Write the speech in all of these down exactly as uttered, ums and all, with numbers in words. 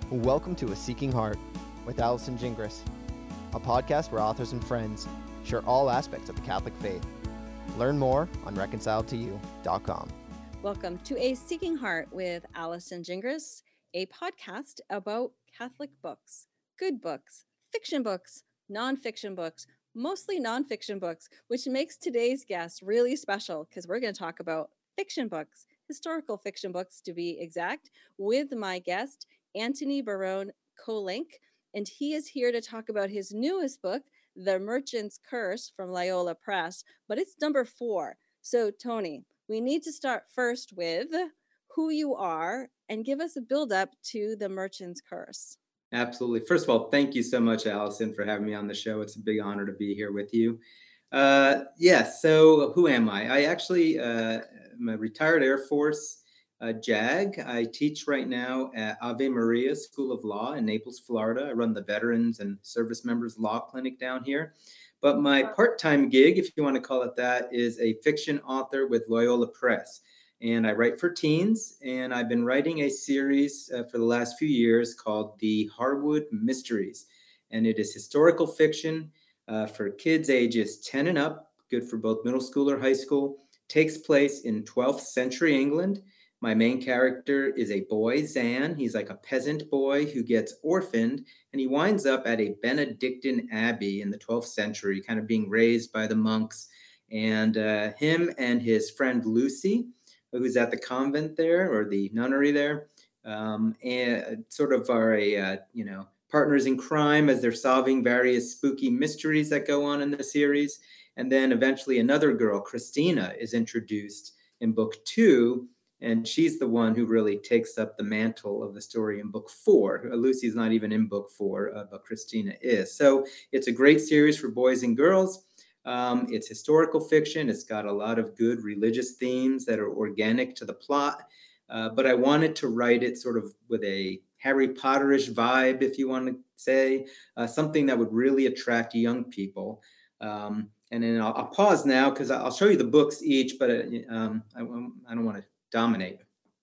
Welcome to A Seeking Heart with Allison Gingras, a podcast where authors and friends share all aspects of the Catholic faith. Learn more on reconciled to you dot com. Welcome to A Seeking Heart with Allison Gingras, a podcast about Catholic books, good books, fiction books, nonfiction books, mostly nonfiction books, which makes today's guest really special because we're going to talk about fiction books, historical fiction books to be exact, with my guest, Antony Barone Kolenc, and he is here to talk about his newest book, The Merchant's Curse from Loyola Press, but it's number four. So, Tony, we need to start first with who you are and give us a build up to The Merchant's Curse. Absolutely. First of all, thank you so much, Allison, for having me on the show. It's a big honor to be here with you. Uh, yes. So who am I? I actually uh, am a retired Air Force uh, JAG. I teach right now at Ave Maria School of Law in Naples, Florida. I run the Veterans and Service Members Law Clinic down here. But my part-time gig, if you want to call it that, is a fiction author with Loyola Press. And I write for teens, and I've been writing a series uh, for the last few years called The Harwood Mysteries. And it is historical fiction uh, for kids ages ten and up, good for both middle school or high school. Takes place in twelfth century England. My main character is a boy, Zan. He's like a peasant boy who gets orphaned, and he winds up at a Benedictine abbey in the twelfth century, kind of being raised by the monks. And uh, him and his friend Lucy, who's at the convent there or the nunnery there, um, and sort of are a, uh, you know, partners in crime as they're solving various spooky mysteries that go on in the series. And then eventually another girl, Christina, is introduced in book two, and she's the one who really takes up the mantle of the story in book four. Lucy's not even in book four, uh, but Christina is. So it's a great series for boys and girls. Um, it's historical fiction. It's got a lot of good religious themes that are organic to the plot. Uh, but I wanted to write it sort of with a Harry Potterish vibe, if you want to say, uh, something that would really attract young people. Um, and then I'll, I'll pause now because I'll show you the books each, but um, I, I don't want to dominate.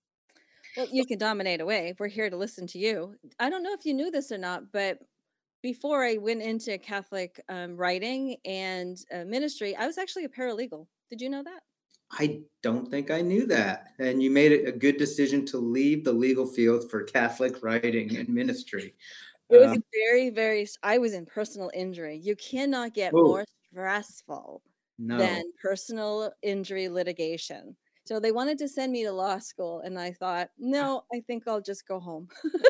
Well, you can dominate away. We're here to listen to you. I don't know if you knew this or not, but before I went into Catholic um, writing and uh, ministry, I was actually a paralegal. Did you know that? I don't think I knew that. And you made it a good decision to leave the legal field for Catholic writing and ministry. It was Um, very, very, I was in personal injury. You cannot get oh, more stressful no. than personal injury litigation. So they wanted to send me to law school, and I thought, no, I think I'll just go home.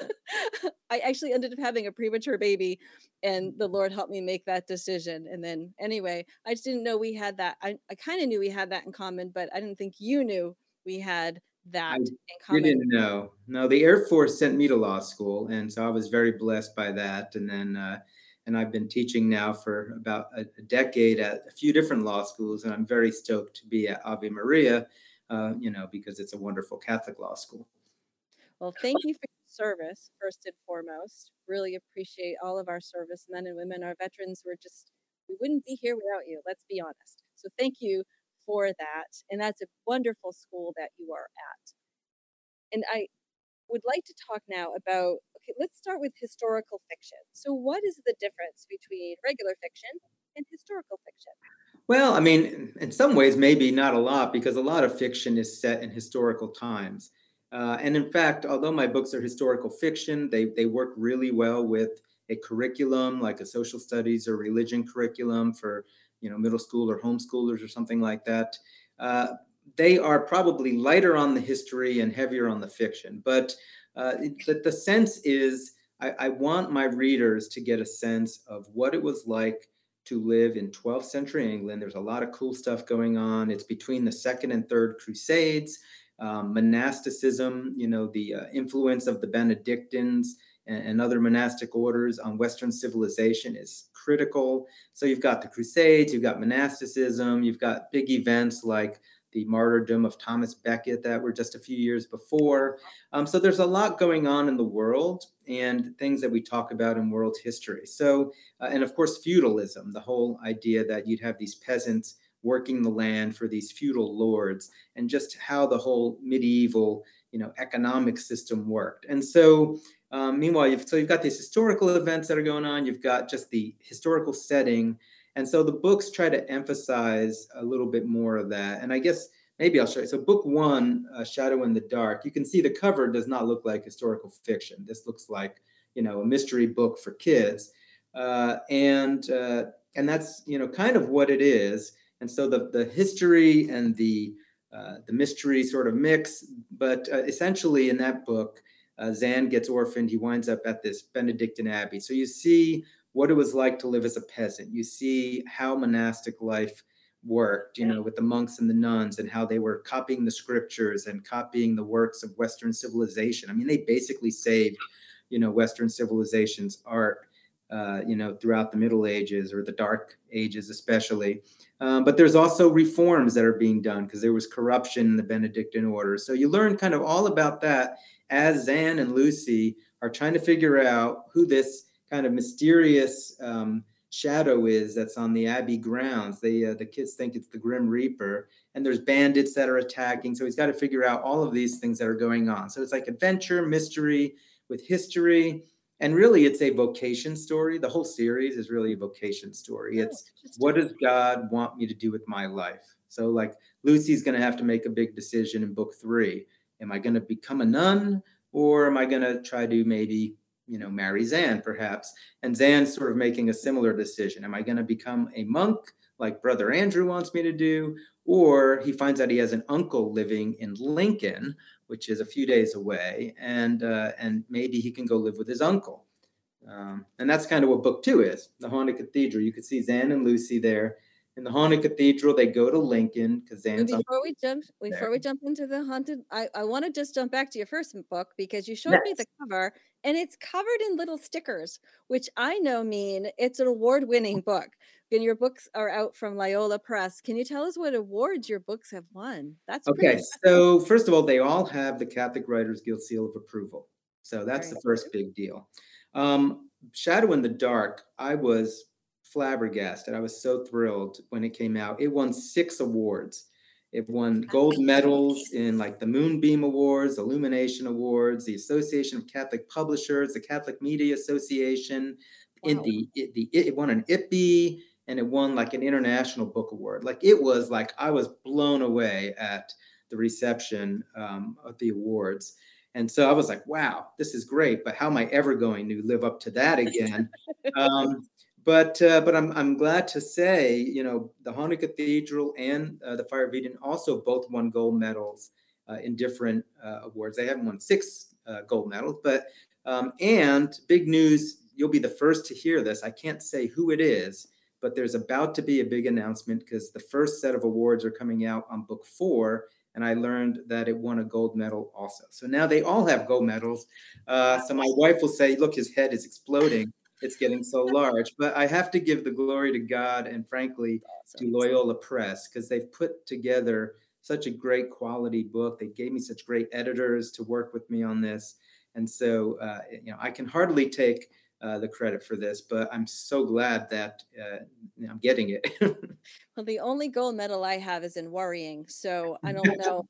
I actually ended up having a premature baby, and the Lord helped me make that decision. And then anyway, I just didn't know we had that. I, I kind of knew we had that in common, but I didn't think you knew we had that I in common. didn't know. No, the Air Force sent me to law school, and so I was very blessed by that. And then, uh, and I've been teaching now for about a, a decade at a few different law schools, and I'm very stoked to be at Ave Maria, uh, you know, because it's a wonderful Catholic law school. Well, thank you for your service, first and foremost. Really appreciate all of our servicemen and women, our veterans. We're just, we wouldn't be here without you, let's be honest. So thank you for that. And that's a wonderful school that you are at. And I would like to talk now about, okay, let's start with historical fiction. So what is the difference between regular fiction and historical fiction? Well, I mean, in some ways, maybe not a lot, because a lot of fiction is set in historical times. Uh, and in fact, although my books are historical fiction, they, they work really well with a curriculum like a social studies or religion curriculum for, you know, middle school or homeschoolers or something like that. Uh, they are probably lighter on the history and heavier on the fiction. But uh, it, the, the sense is I, I want my readers to get a sense of what it was like to live in twelfth century England. There's a lot of cool stuff going on. It's between the second and third crusades, um, monasticism, you know, the uh, influence of the Benedictines and, and other monastic orders on Western civilization is critical. So you've got the crusades, you've got monasticism, you've got big events like the martyrdom of Thomas Becket that were just a few years before. Um, so there's a lot going on in the world and things that we talk about in world history. So, uh, and of course, feudalism, the whole idea that you'd have these peasants working the land for these feudal lords, and just how the whole medieval, you know, economic system worked. And so Um, meanwhile, you've, so you've got these historical events that are going on. You've got just the historical setting. And so the books try to emphasize a little bit more of that. And I guess maybe I'll show you. So book one, uh, Shadow in the Dark, you can see the cover does not look like historical fiction. This looks like, you know, a mystery book for kids. Uh, and uh, and that's, you know, kind of what it is. And so the, the history and the uh, the mystery sort of mix. But uh, essentially in that book, uh, Zan gets orphaned. He winds up at this Benedictine abbey. So you see what it was like to live as a peasant. You see how monastic life worked, you know, with the monks and the nuns, and how they were copying the scriptures and copying the works of Western civilization. I mean, they basically saved, you know, Western civilization's art, uh, you know, throughout the Middle Ages or the Dark Ages, especially. Um, but there's also reforms that are being done because there was corruption in the Benedictine order. So you learn kind of all about that as Zan and Lucy are trying to figure out who this kind of mysterious um, shadow is that's on the Abbey grounds. They uh, the kids think it's the Grim Reaper, and there's bandits that are attacking. So he's got to figure out all of these things that are going on. So it's like adventure, mystery with history, and really it's a vocation story. The whole series is really a vocation story. It's what does God want me to do with my life? So like Lucy's going to have to make a big decision in book three. Am I going to become a nun, or am I going to try to maybe, you know, marry Zan perhaps? And Zan's sort of making a similar decision. Am I going to become a monk like Brother Andrew wants me to do? Or he finds out he has an uncle living in Lincoln, which is a few days away, and uh, and maybe he can go live with his uncle. Um, and that's kind of what book two is, the Haunted Cathedral. You could see Zan and Lucy there. In the Haunted Cathedral, they go to Lincoln because Zan's before we jump before there. we jump into the haunted, I, I want to just jump back to your first book because you showed Yes. me the cover and it's covered in little stickers, which I know mean it's an award-winning book. And your books are out from Loyola Press. Can you tell us what awards your books have won? That's pretty Okay, impressive. so first of all, they all have the Catholic Writers Guild seal of approval. So that's Very the first big deal. Um, Shadow in the Dark, I was flabbergasted. I was so thrilled when it came out. It won six awards. It won gold medals in like the Moonbeam Awards, Illumination Awards, the Association of Catholic Publishers, the Catholic Media Association. In Wow. the, it, the it won an I P B, and it won like an International Book Award. Like it was like I was blown away at the reception um, of the awards. And so I was like, wow, this is great, but how am I ever going to live up to that again? um, but uh, but I'm I'm glad to say, you know, the Haunted Cathedral and uh, the Fire of Eden also both won gold medals uh, in different uh, awards. They haven't won six uh, gold medals, but um, and big news, you'll be the first to hear this. I can't say who it is, but there's about to be a big announcement because the first set of awards are coming out on book four. And I learned that it won a gold medal also. So now they all have gold medals. Uh, so my wife will say, look, his head is exploding. It's getting so large. But I have to give the glory to God and frankly Awesome. to Loyola Press because they've put together such a great quality book. They gave me such great editors to work with me on this. And so, uh, you know, I can hardly take uh, the credit for this, but I'm so glad that uh, I'm getting it. Well, the only gold medal I have is in worrying, so I don't know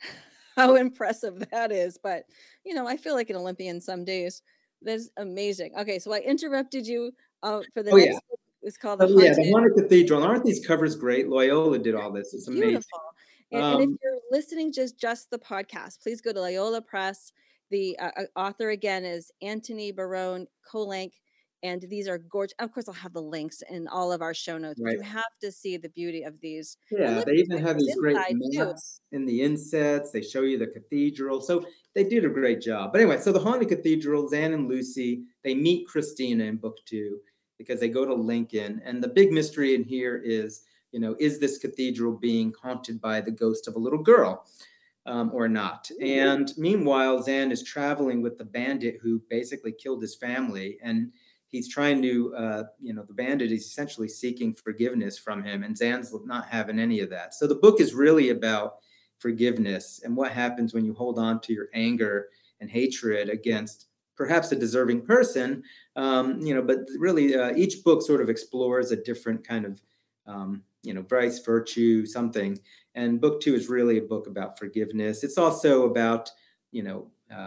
how impressive that is, but you know, I feel like an Olympian some days. That's amazing. Okay, so I interrupted you uh, for the Oh, next yeah. book. It's called The Oh, yeah, Haunted. the Haunted Cathedral. Aren't these covers great? Loyola did all this. It's amazing. Beautiful. And, and if Um, you're listening just just the podcast, please go to Loyola Press. The uh, uh, author again is Anthony Barone Kolenk, and these are gorgeous. Of course, I'll have the links in all of our show notes, but right. you have to see the beauty of these. And Yeah, look, they there's even have pictures these great inside too. maps in the insets. They show you the cathedral. So they did a great job. But anyway, so the Haunted Cathedral, Zan and Lucy, they meet Christina in book two because they go to Lincoln. And the big mystery in here is, you know, is this cathedral being haunted by the ghost of a little girl um, or not? And meanwhile, Zan is traveling with the bandit who basically killed his family. And he's trying to, uh, you know, the bandit is essentially seeking forgiveness from him, and Zan's not having any of that. So the book is really about forgiveness and what happens when you hold on to your anger and hatred against perhaps a deserving person, um, you know, but really uh, each book sort of explores a different kind of, um, you know, vice, virtue, something. And book two is really a book about forgiveness. It's also about, you know, um,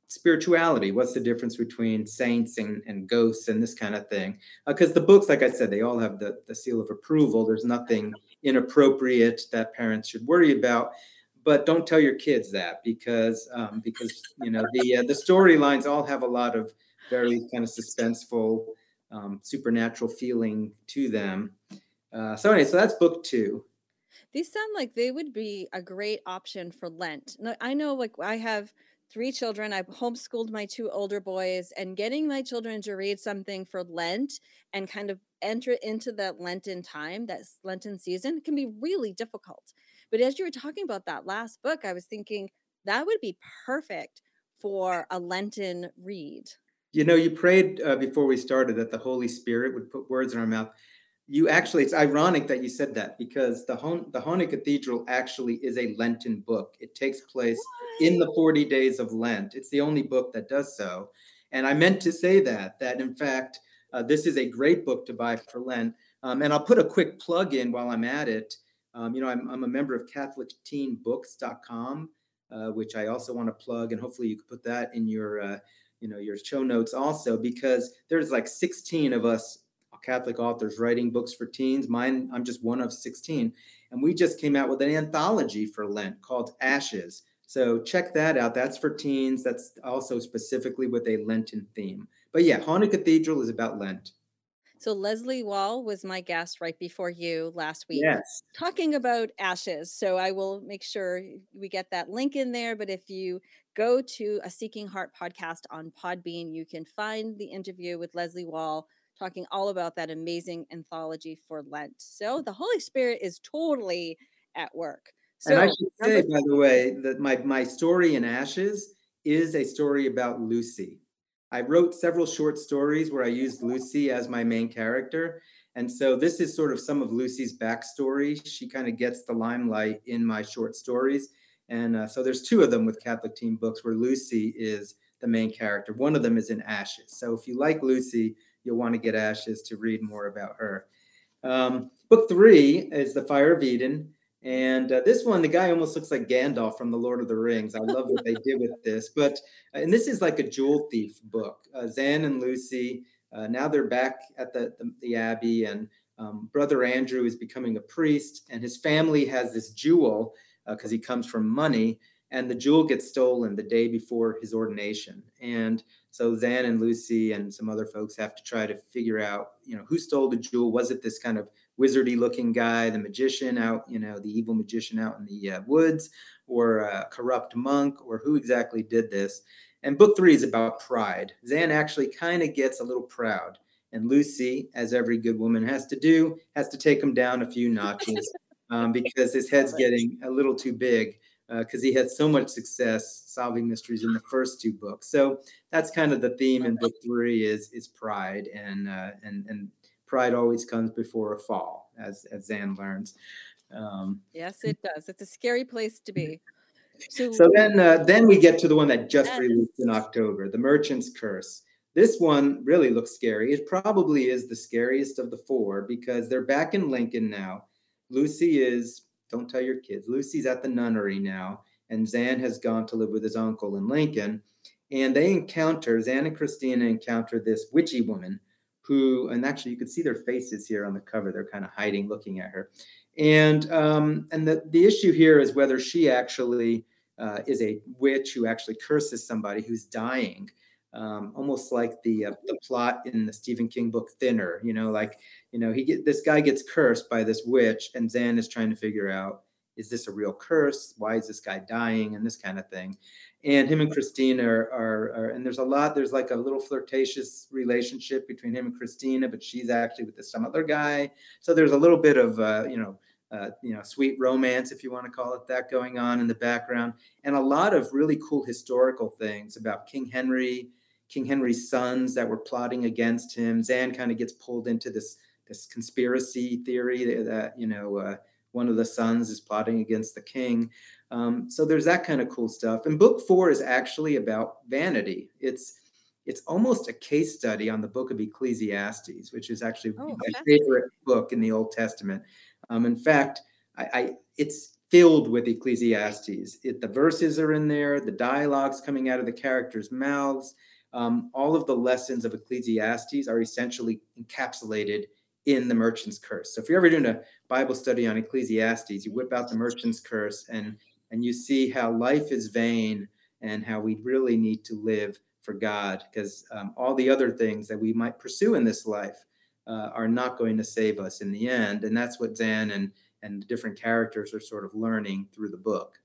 spirituality. What's the difference between saints and, and ghosts and this kind of thing? Because uh, the books, like I said, they all have the, the seal of approval. There's nothing inappropriate that parents should worry about. But don't tell your kids that, because um, because you know the uh, the storylines all have a lot of very kind of suspenseful, um, supernatural feeling to them. Uh, so anyway, so that's book two. These sound like they would be a great option for Lent. No, I know, like, I have three children. I've homeschooled my two older boys, and getting my children to read something for Lent and kind of enter into that Lenten time, that s- Lenten season, can be really difficult. But as you were talking about that last book, I was thinking that would be perfect for a Lenten read. You know, you prayed uh, before we started that the Holy Spirit would put words in our mouth. You actually, it's ironic that you said that, because the Hon- the Honig Cathedral actually is a Lenten book. It takes place in the forty days of Lent. It's the only book that does so. And I meant to say that, that in fact, uh, this is a great book to buy for Lent. Um, and I'll put a quick plug in while I'm at it. Um, you know, I'm, I'm a member of Catholic Teen Books dot com, uh, which I also want to plug. And hopefully you can put that in your, uh, you know, your show notes also, because there's like sixteen of us Catholic authors writing books for teens. Mine, I'm just one of sixteen. And we just came out with an anthology for Lent called Ashes. So check that out. That's for teens. That's also specifically with a Lenten theme. But yeah, Haunted Cathedral is about Lent. So Leslie Wall was my guest right before you last week, Yes. talking about ashes. So I will make sure we get that link in there. But if you go to a Seeking Heart podcast on Podbean, you can find the interview with Leslie Wall talking all about that amazing anthology for Lent. So the Holy Spirit is totally at work. And I So should number say, by the way, that my, my story in Ashes is a story about Lucy. I wrote several short stories where I used Lucy as my main character. And so this is sort of some of Lucy's backstory. She kind of gets the limelight in my short stories. And uh, so there's two of them with Catholic Teen Books where Lucy is the main character. One of them is in Ashes. So if you like Lucy, you'll want to get Ashes to read more about her. Um, book three is The Fire of Eden. And uh, this one, the guy almost looks like Gandalf from The Lord of the Rings. I love what they did with this. But, and this is like a jewel thief book. Uh, Zan and Lucy, uh, now they're back at the, the, the Abbey, and um, Brother Andrew is becoming a priest, and his family has this jewel because uh, he comes from money, and the jewel gets stolen the day before his ordination. And so Zan and Lucy and some other folks have to try to figure out, you know, who stole the jewel. Was it this kind of wizardy looking guy, the magician out, you know, the evil magician out in the uh, woods, or a corrupt monk, or who exactly did this? And book three is about pride. Zan actually kind of gets a little proud. And Lucy, as every good woman has to do, has to take him down a few notches um, because his head's getting a little too big, because uh, he had so much success solving mysteries in the first two books. So that's kind of the theme in book three is is pride, and uh, and and pride always comes before a fall, as as Zan learns. Um, yes, it does. It's a scary place to be. So, so then uh, then we get to the one that just yes. released in October, The Merchant's Curse. This one really looks scary. It probably is the scariest of the four because they're back in Lincoln now. Lucy is, don't tell your kids, Lucy's at the nunnery now, and Zan has gone to live with his uncle in Lincoln. And they encounter, Zan and Christina encounter this witchy woman who, and actually you can see their faces here on the cover. They're kind of hiding, looking at her. And um, and the, the issue here is whether she actually uh, is a witch who actually curses somebody who's dying. Um, almost like the uh, the plot in the Stephen King book Thinner, you know, like, you know, he get this guy gets cursed by this witch, and Zan is trying to figure out, is this a real curse? Why is this guy dying? And this kind of thing. And him and Christina are, are, are and there's a lot, there's like a little flirtatious relationship between him and Christina, but she's actually with some other guy. So there's a little bit of, uh, you know, uh, you know, sweet romance, if you want to call it that, going on in the background, and a lot of really cool historical things about King Henry, King Henry's sons that were plotting against him. Zan kind of gets pulled into this this conspiracy theory that, that you know, uh, one of the sons is plotting against the king. Um, so there's that kind of cool stuff. And book four is actually about vanity. It's it's almost a case study on the book of Ecclesiastes, which is actually Oh, my favorite book in the Old Testament. Um, in fact, I, I it's filled with Ecclesiastes. It, the verses are in there, the dialogues coming out of the characters' mouths. Um, all of the lessons of Ecclesiastes are essentially encapsulated in the Merchant's Curse. So if you're ever doing a Bible study on Ecclesiastes, you whip out the Merchant's Curse and and you see how life is vain and how we really need to live for God, because um, all the other things that we might pursue in this life uh, are not going to save us in the end. And that's what Zan and and the different characters are sort of learning through the book.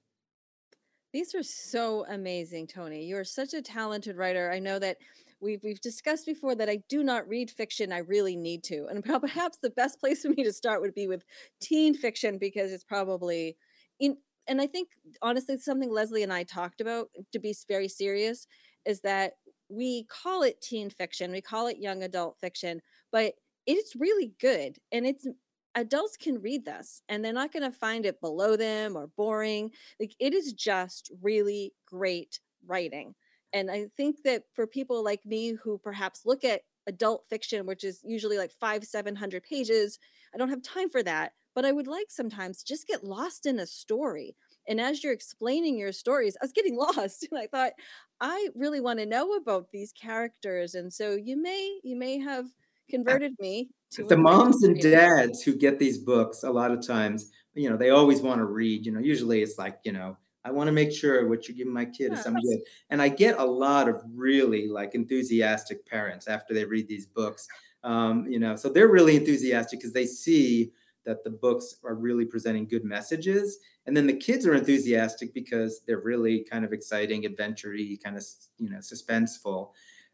These are so amazing, Tony. You're such a talented writer. I know that we've we've discussed before that I do not read fiction. I really need to. And prob- perhaps the best place for me to start would be with teen fiction because it's probably in and I think honestly something Leslie and I talked about to be s- very serious is that we call it teen fiction, we call it young adult fiction, but it's really good and it's adults can read this and they're not going to find it below them or boring. Like it is just really great writing. And I think that for people like me who perhaps look at adult fiction, which is usually like five, seven hundred pages, I don't have time for that. But I would like sometimes to just get lost in a story. And as you're explaining your stories, I was getting lost. And I thought, I really want to know about these characters. And so you may, you may have converted me to The moms and appreciate. dads who get these books, a lot of times, you know, they always want to read. You know, usually it's like, you know, I want to make sure what you're giving my kid is something good. And I get a lot of really like enthusiastic parents after they read these books. Um, you know, so they're really enthusiastic because they see that the books are really presenting good messages. And then the kids are enthusiastic because they're really kind of exciting, adventure-y, kind of, you know, suspenseful.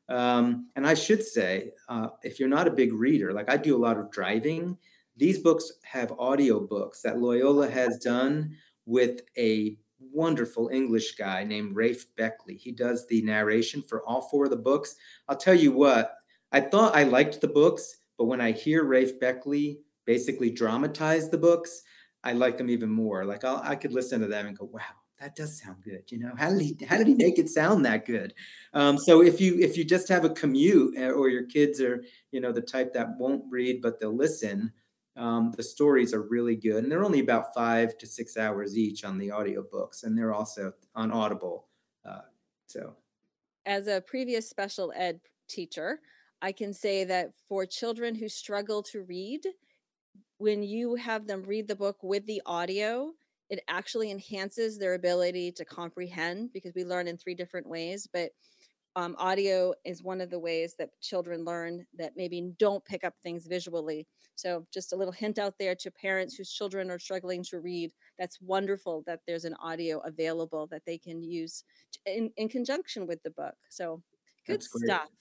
Um, and I should say, uh, if you're not a big reader, like I do a lot of driving, these books have audio books that Loyola has done with a wonderful English guy named Rafe Beckley. He does the narration for all four of the books. I'll tell you what, I thought I liked the books, but when I hear Rafe Beckley basically dramatize the books, I like them even more. Like I'll, I could listen to them and go, wow, that does sound good. You know, how did he, how did he make it sound that good? Um, so if you if you just have a commute uh, or your kids are, you know, the type that won't read but they'll listen, um, the stories are really good, and they're only about five to six hours each on the audiobooks, and they're also on Audible. Uh, so As a previous special ed teacher, I can say that for children who struggle to read, when you have them read the book with the audio, it actually enhances their ability to comprehend because we learn in three different ways. But um, audio is one of the ways that children learn that maybe don't pick up things visually. So, just a little hint out there to parents whose children are struggling to read. That's wonderful that there's an audio available that they can use in, in conjunction with the book. So, good that's great. stuff.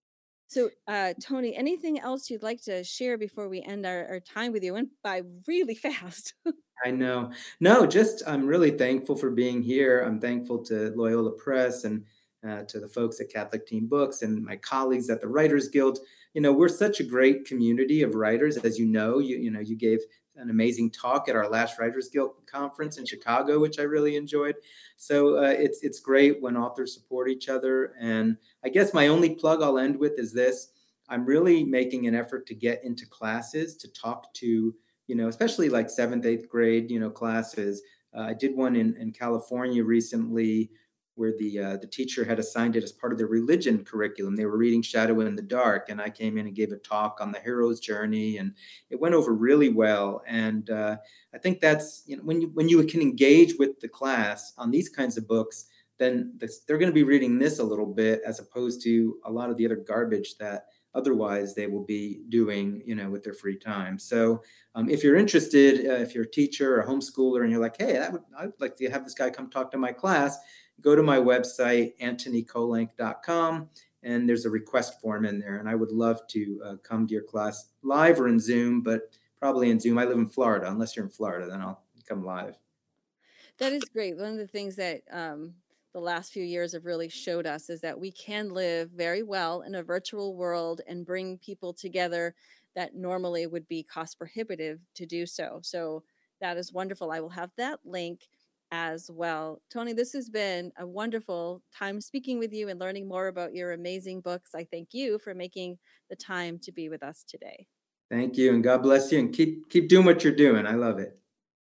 So, uh, Tony, anything else you'd like to share before we end our, our time with you? Went by really fast. I know. No, just I'm really thankful for being here. I'm thankful to Loyola Press and uh, to the folks at Catholic Teen Books and my colleagues at the Writers Guild. You know, we're such a great community of writers, as you know. You you know, you gave an amazing talk at our last Writers Guild conference in Chicago, which I really enjoyed. So uh, it's it's great when authors support each other. And I guess my only plug I'll end with is this: I'm really making an effort to get into classes to talk to, you know, especially like seventh, eighth grade, you know, classes. Uh, I did one in, in California recently where the uh, the teacher had assigned it as part of their religion curriculum. They were reading Shadow in the Dark, and I came in and gave a talk on the hero's journey, and it went over really well. And uh, I think that's, you know, when you when you can engage with the class on these kinds of books, then this, they're going to be reading this a little bit as opposed to a lot of the other garbage that otherwise they will be doing, you know, with their free time. So um, if you're interested, uh, if you're a teacher or a homeschooler and you're like, hey, that would, I'd like to have this guy come talk to my class, go to my website, anthony kolenc dot com, and there's a request form in there. And I would love to uh, come to your class live or in Zoom, but probably in Zoom. I live in Florida. Unless you're in Florida, then I'll come live. That is great. One of the things that um, the last few years have really showed us is that we can live very well in a virtual world and bring people together that normally would be cost prohibitive to do so. So that is wonderful. I will have that link as well. Tony, this has been a wonderful time speaking with you and learning more about your amazing books. I thank you for making the time to be with us today. Thank you, and God bless you, and keep keep doing what you're doing. I love it.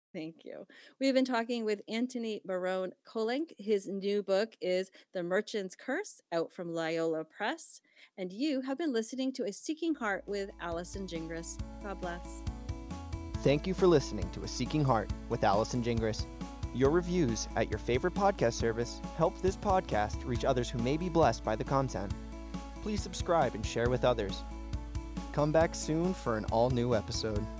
Thank you. We've been talking with Antony Barone Kolenc. His new book is The Merchant's Curse, out from Loyola Press. And you have been listening to A Seeking Heart with Allison Gingras. God bless. Thank you for listening to A Seeking Heart with Allison Gingras. Your reviews at your favorite podcast service help this podcast reach others who may be blessed by the content. Please subscribe and share with others. Come back soon for an all-new episode.